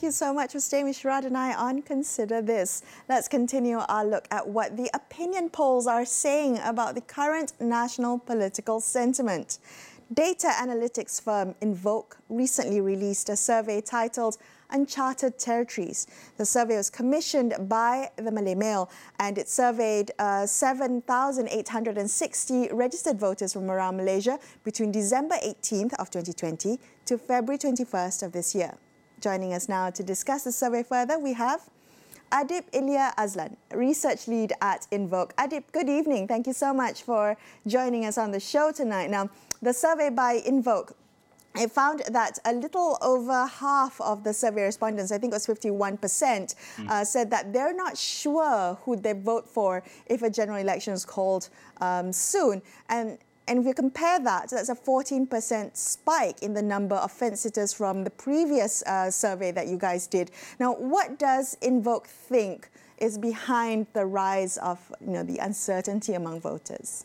you so much for staying with Sharad and I on Consider This. Let's continue our look at what the opinion polls are saying about the current national political sentiment. Data analytics firm Invoke recently released a survey titled Uncharted Territories. The survey was commissioned by the Malay Mail and it surveyed 7,860 registered voters from around Malaysia between December 18th of 2020 to February 21st of this year. Joining us now to discuss the survey further, we have Adib Ilya Azlan, research lead at Invoke. Adib, good evening. Thank you so much for joining us on the show tonight. Now, the survey by Invoke, it found that a little over half of the survey respondents, I think it was 51%, said that they're not sure who they vote for if a general election is called soon. And if you compare that, that's a 14% spike in the number of fence-sitters from the previous survey that you guys did. Now, what does Invoke think is behind the rise of the uncertainty among voters?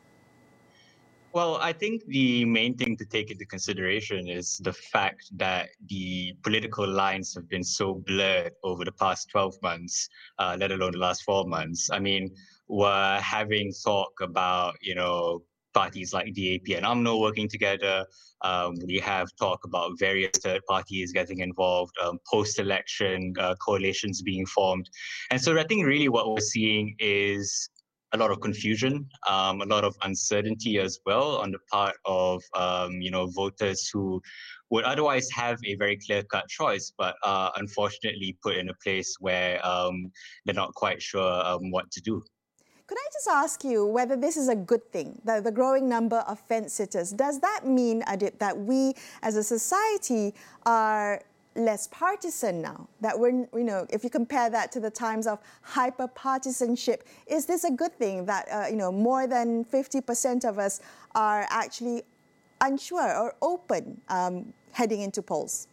Well, I think the main thing to take into consideration is the fact that the political lines have been so blurred over the past 12 months, let alone the last 4 months. I mean, we're having talk about, parties like DAP and UMNO working together. We have talk about various third parties getting involved, post-election coalitions being formed. And so I think really what we're seeing is a lot of confusion, a lot of uncertainty as well on the part of, voters who would otherwise have a very clear-cut choice, but unfortunately put in a place where they're not quite sure what to do. Could I just ask you whether this is a good thing, the growing number of fence-sitters? Does that mean, Adib, that we as a society are less partisan now? That we're, if you compare that to the times of hyper-partisanship, is this a good thing that, more than 50% of us are actually unsure or open heading into polls?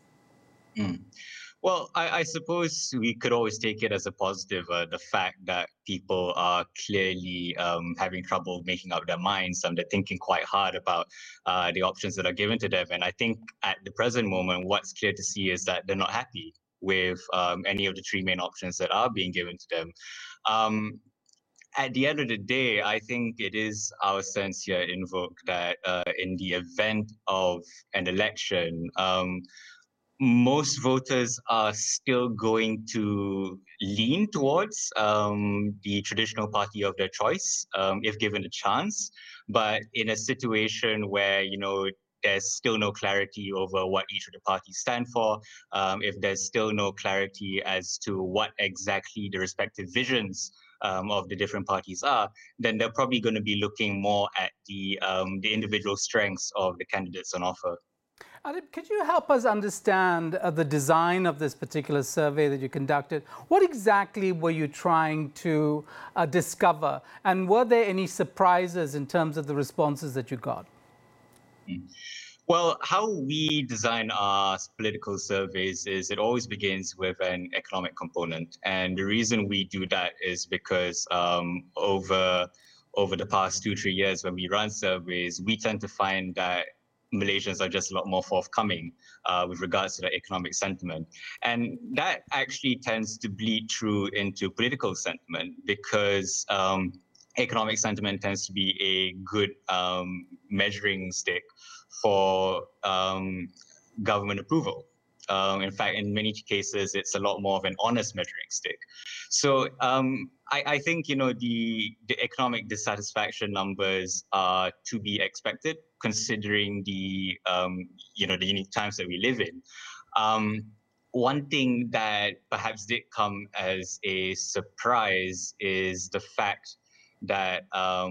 Well, I suppose we could always take it as a positive, the fact that people are clearly having trouble making up their minds. They're thinking quite hard about the options that are given to them. And I think at the present moment, what's clear to see is that they're not happy with any of the three main options that are being given to them. At the end of the day, I think it is our sense here at Invoke that in the event of an election, most voters are still going to lean towards the traditional party of their choice, if given a chance. But in a situation where, there's still no clarity over what each of the parties stand for, if there's still no clarity as to what exactly the respective visions of the different parties are, then they're probably going to be looking more at the individual strengths of the candidates on offer. Adib, could you help us understand the design of this particular survey that you conducted? What exactly were you trying to discover? And were there any surprises in terms of the responses that you got? Well, how we design our political surveys is it always begins with an economic component. And the reason we do that is because over the past 2-3 years when we run surveys, we tend to find that Malaysians are just a lot more forthcoming with regards to the economic sentiment. And that actually tends to bleed through into political sentiment because economic sentiment tends to be a good measuring stick for government approval. In fact, in many cases, it's a lot more of an honest measuring stick. So I think, the economic dissatisfaction numbers are to be expected, considering the unique times that we live in. One thing that perhaps did come as a surprise is the fact that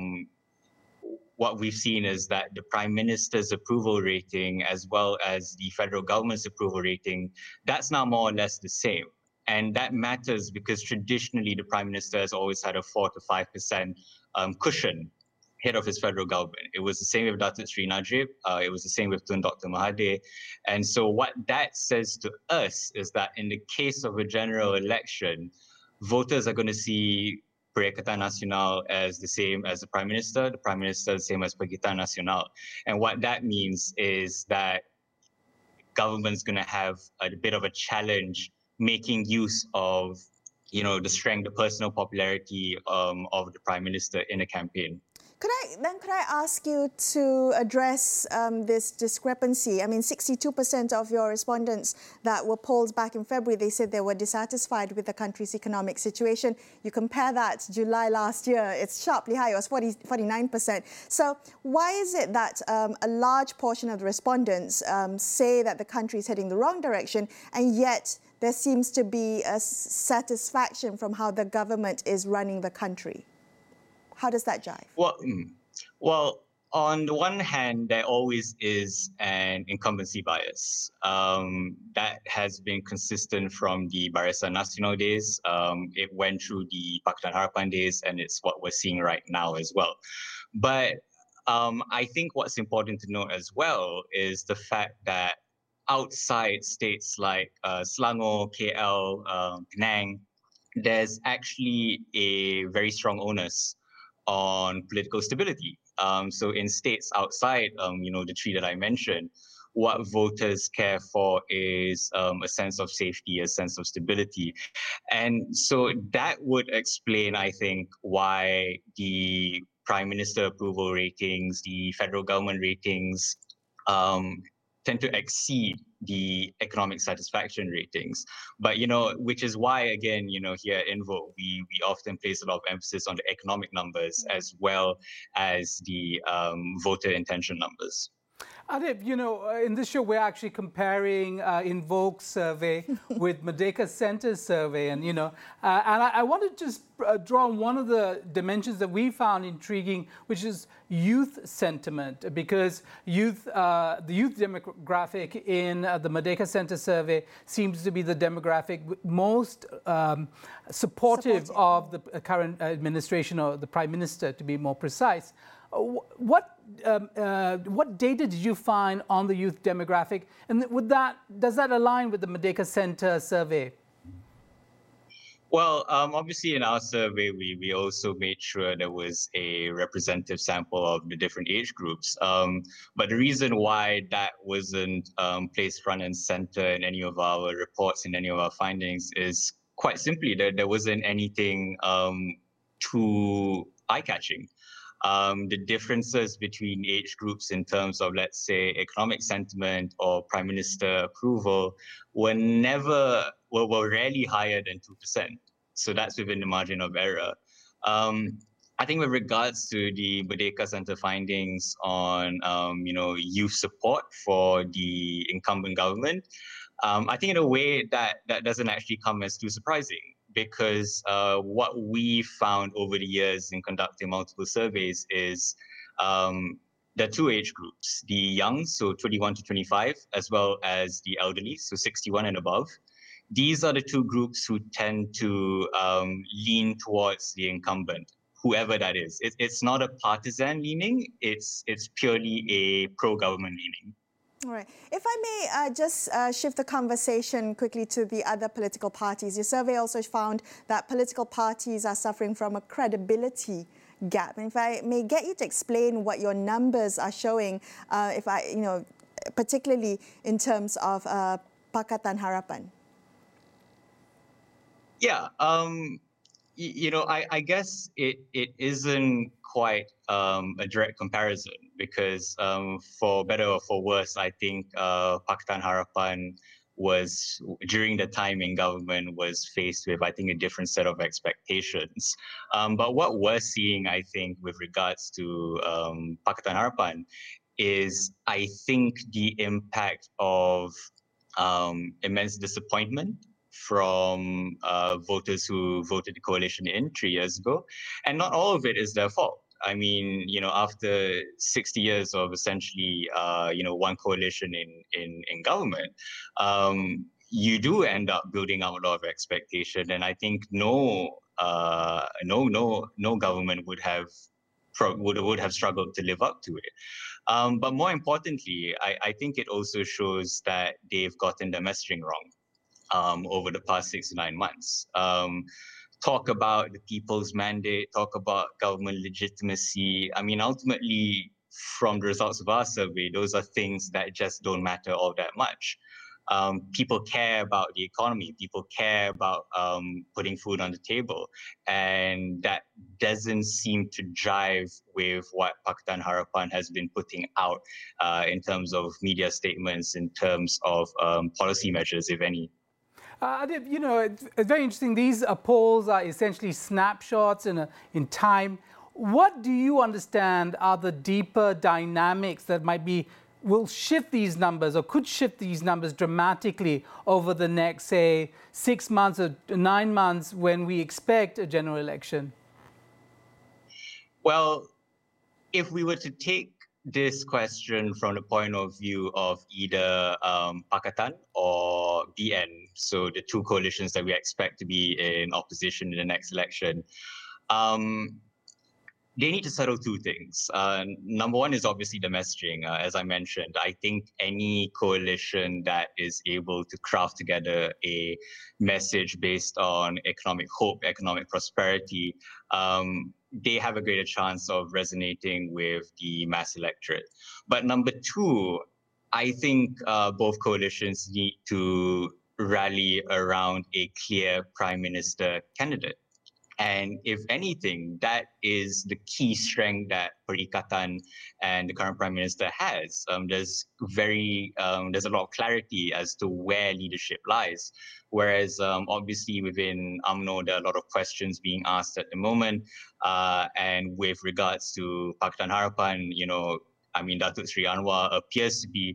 what we've seen is that the Prime Minister's approval rating, as well as the federal government's approval rating, that's now more or less the same. And that matters because traditionally the Prime Minister has always had a 4 to 5% cushion head of his federal government. It was the same with Datuk Sri Najib. It was the same with Tun Dr. Mahathir. And so what that says to us is that in the case of a general election, voters are going to see Perikatan Nasional as the same as the Prime Minister the same as Perikatan Nasional. And what that means is that government's going to have a bit of a challenge making use of, the strength, the personal popularity of the Prime Minister in a campaign. Could I ask you to address this discrepancy? I mean, 62% of your respondents that were polled back in February, they said they were dissatisfied with the country's economic situation. You compare that to July last year, it's sharply high, it was 49%. So why is it that a large portion of the respondents say that the country is heading the wrong direction, and yet there seems to be a satisfaction from how the government is running the country? How does that jive? Well, on the one hand, there always is an incumbency bias. That has been consistent from the Barisan Nasional days. It went through the Pakatan Harapan days, and it's what we're seeing right now as well. But I think what's important to note as well is the fact that outside states like Selangor, KL, Penang, there's actually a very strong onus on political stability. So in states outside, the three that I mentioned, what voters care for is a sense of safety, a sense of stability. And so that would explain, I think, why the Prime Minister approval ratings, the federal government ratings, tend to exceed the economic satisfaction ratings. But, which is why, again, here at Invoke, we often place a lot of emphasis on the economic numbers as well as the voter intention numbers. Adib, in this show, we're actually comparing Invoke's survey with Merdeka Centre's survey. And, I wanted to just draw on one of the dimensions that we found intriguing, which is youth sentiment, because the youth demographic in the Merdeka Centre survey seems to be the demographic most supportive of the current administration, or the Prime Minister, to be more precise. What data did you find on the youth demographic, and does that align with the Merdeka Centre survey? Well, obviously in our survey, we also made sure there was a representative sample of the different age groups. But the reason why that wasn't placed front and center in any of our reports, in any of our findings, is quite simply that there wasn't anything too eye-catching. The differences between age groups in terms of, let's say, economic sentiment or Prime Minister approval were rarely higher than 2%. So that's within the margin of error. I think with regards to the Merdeka Centre findings on, youth support for the incumbent government, I think in a way that doesn't actually come as too surprising, because what we found over the years in conducting multiple surveys is there are two age groups, the young, so 21 to 25, as well as the elderly, so 61 and above. These are the two groups who tend to lean towards the incumbent, whoever that is. It's not a partisan leaning, it's purely a pro-government leaning. All right. If I may just shift the conversation quickly to the other political parties. Your survey also found that political parties are suffering from a credibility gap. And if I may get you to explain what your numbers are showing, particularly in terms of Pakatan Harapan. Yeah, I guess it isn't quite a direct comparison, because for better or for worse, I think Pakatan Harapan was, during the time in government, was faced with, I think, a different set of expectations. But what we're seeing, I think, with regards to Pakatan Harapan is, I think, the impact of immense disappointment from voters who voted the coalition in 3 years ago. And not all of it is their fault. I mean, after 60 years of essentially, one coalition in government, you do end up building up a lot of expectation. And I think no government would have struggled to live up to it. But more importantly, I think it also shows that they've gotten the messaging wrong over the past 6 to 9 months. Talk about the people's mandate, talk about government legitimacy. I mean, ultimately, from the results of our survey, those are things that just don't matter all that much. people care about the economy, people care about putting food on the table. And that doesn't seem to jive with what Pakatan Harapan has been putting out in terms of media statements, in terms of policy measures, if any. Adib, you know, it's very interesting. These polls are essentially snapshots in time. What do you understand are the deeper dynamics that will shift these numbers or could shift these numbers dramatically over the next, say, 6 months or 9 months when we expect a general election? Well, if we were to take this question from the point of view of either Pakatan or BN, so the two coalitions that we expect to be in opposition in the next election, they need to settle two things. Number one is obviously the messaging. As I mentioned, I think any coalition that is able to craft together a message based on economic hope, economic prosperity, they have a greater chance of resonating with the mass electorate. But number two, I think both coalitions need to rally around a clear prime minister candidate. And if anything, that is the key strength that Perikatan and the current Prime Minister has. There's a lot of clarity as to where leadership lies. Whereas obviously within UMNO, there are a lot of questions being asked at the moment. And with regards to Pakatan Harapan, you know, I mean, Datuk Sri Anwar appears to be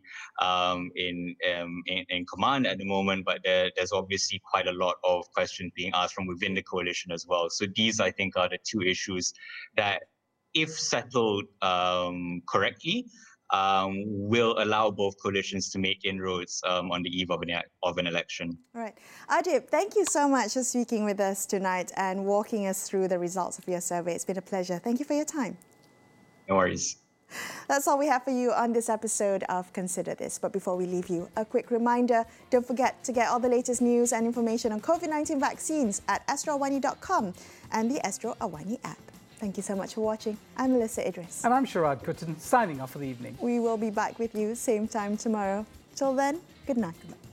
in command at the moment, but there's obviously quite a lot of questions being asked from within the coalition as well. So these, I think, are the two issues that, if settled correctly, will allow both coalitions to make inroads on the eve of an election. All right. Adib, thank you so much for speaking with us tonight and walking us through the results of your survey. It's been a pleasure. Thank you for your time. No worries. That's all we have for you on this episode of Consider This. But before we leave you, a quick reminder, don't forget to get all the latest news and information on COVID-19 vaccines at astroawani.com and the Astro Awani app. Thank you so much for watching. I'm Melissa Idris. And I'm Sharad Kuttan, signing off for the evening. We will be back with you same time tomorrow. Till then, good night.